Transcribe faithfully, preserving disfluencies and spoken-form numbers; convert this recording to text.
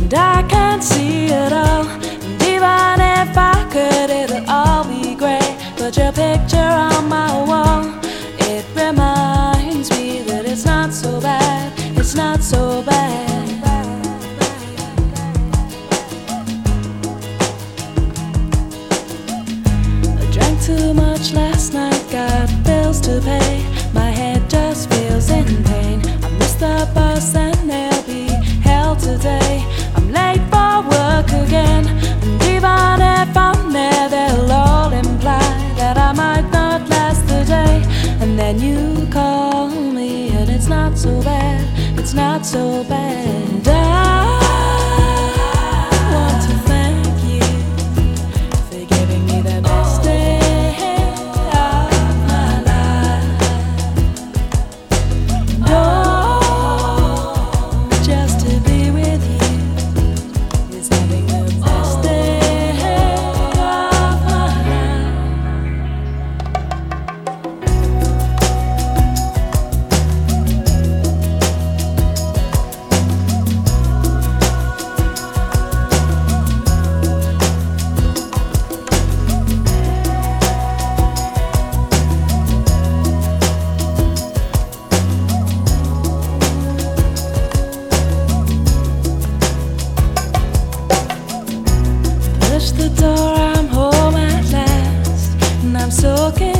and I can't see it all. And even if I could, it'll all be grey. But your picture on my wall, it reminds me that it's not so bad. It's not so bad. I drank too much last night, got bills to pay. My head just feels in pain. I missed the bus and there'll be hell today. I'm late for work again, and even if I'm there, they'll all imply that I might not last the day. And then you call me and it's not so bad. It's not so bad. I want to thank you for giving me the best day of my life. Oh, just to be with you is having the best day of my life. Push the door, I'm home at last, and I'm soaking